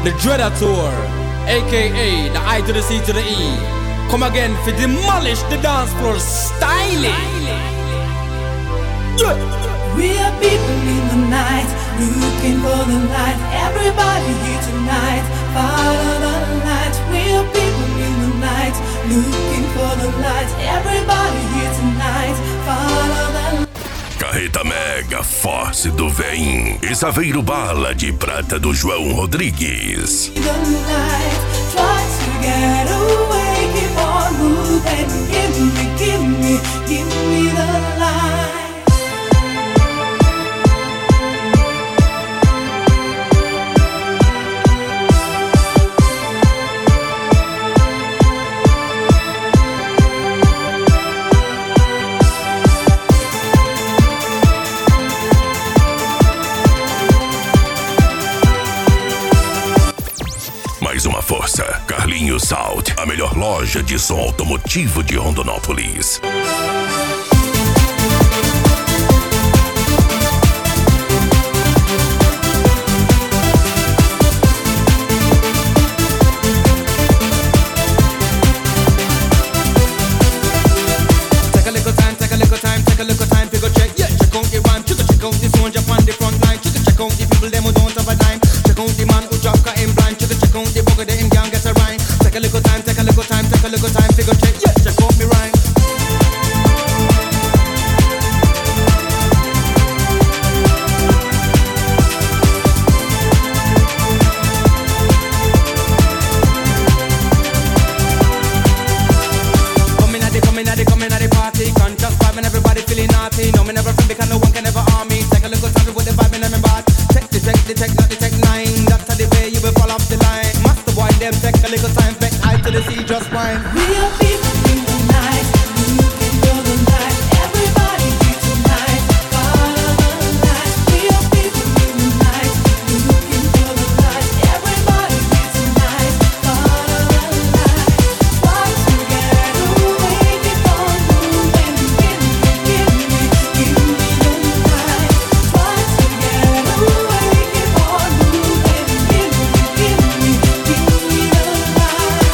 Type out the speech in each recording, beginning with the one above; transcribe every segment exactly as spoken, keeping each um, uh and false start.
the Dreader Tour, aka the I to the C to the E. Come again for demolish the dance floor styling. Yeah. We are people in the night, looking for the light. Everybody here tonight, follow the light. We are people in the night, looking for the light. Everybody here tonight, follow the light. Carreta Mega Force do Vem e Saveiro Bala de Prata do João Rodrigues. The light, try to get away, keep on moving. Give me, give me, give me the light. Mais uma força, Carlinhos Sound, a melhor loja de som automotivo de Rondonópolis. Take a little time, take a little time, take a little time to go check. Yeah, check out the rhyme, check check out the sound up on the front line. Check check out the people them who don't have a dime. Check out the man who drop cut him blind. Check check out the bugger that him can't get a rhyme. Take a little time, take a little time, take a little time to go check. Yeah, check out me rhyme. Coming at the, coming at the, coming at the party. Conscious vibe and everybody feeling naughty. No, me never friend because no one can ever harm me. Take a little time with the vibe in my body. Check the, check the, check, not the check nine. That's how the way you will fall off the line. Master boy, them take a little time, back I to the sea, just fine. We are people in the night, looking for the light. Everybody here tonight, follow the light. We are people in the night, looking for the light. Everybody here tonight, follow the light. Try to get away, keep on moving. Give me, give me, give me the light. Try to get away, keep on moving. Give me, give me, give me the light.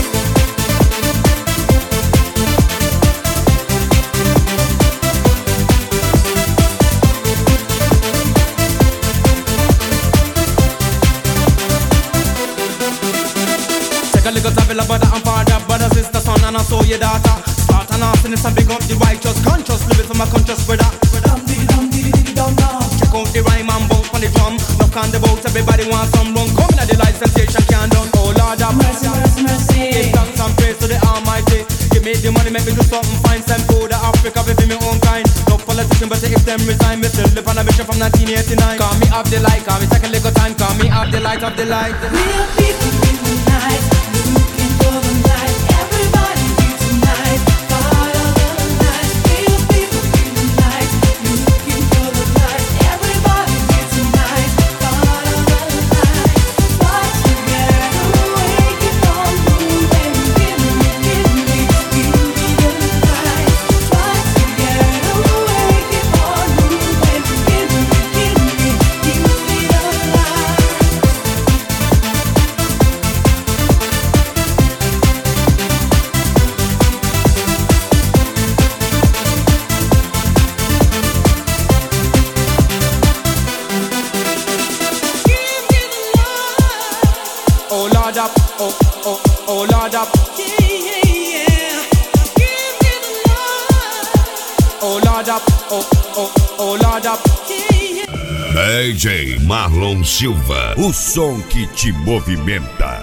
Take a little time, brother and father, brother, sister, son, and also your daughter. Start an arsonist and big up the righteous, conscious, live it for my conscious brother. Dum dee dum dee dee dum dum. Check out the rhyme and bounce on the drum. Knock on the boat, everybody wants some rum. Come in at the light, sensation can't done. Oh Lord have Mercy, mercy, mercy. Give thanks and praise to the Almighty. Give me the money, make me do something fine. Send food to Africa, we feel me own kind. No politician, but if them resign, me still live on a mission from nineteen eighty-nine. Call me up the light, call me take a little time. Call me up the light of the light. We are people in the night, looking for the light. Everybody here tonight, follow the light. We are people in the night, looking for the light. Everybody here tonight, follow the light. Try to get away, keep on moving. Give me, give me, give me the light. Try to get away, keep on moving. Give me, give me, give me the light. Oh Lord up, oh, oh, oh Lord up. Yeah, yeah, yeah. Give me the light. Oh Lord up, oh, oh, oh Lord up. Yeah, yeah. D J Marlon Silva, o som que te movimenta.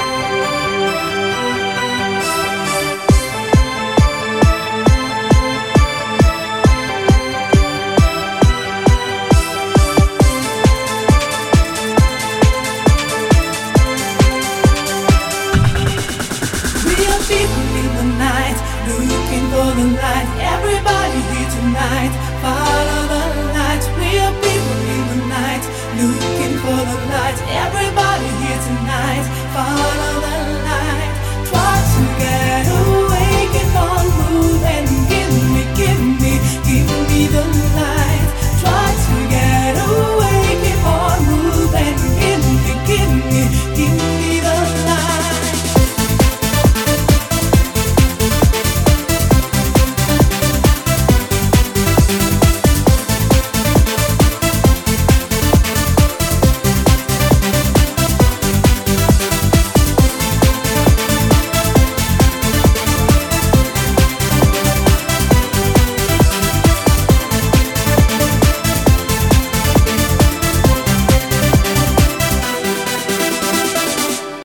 We are people in the night, looking for the light. Everybody here tonight, follow the light. We are people in the night, looking for the light. Everybody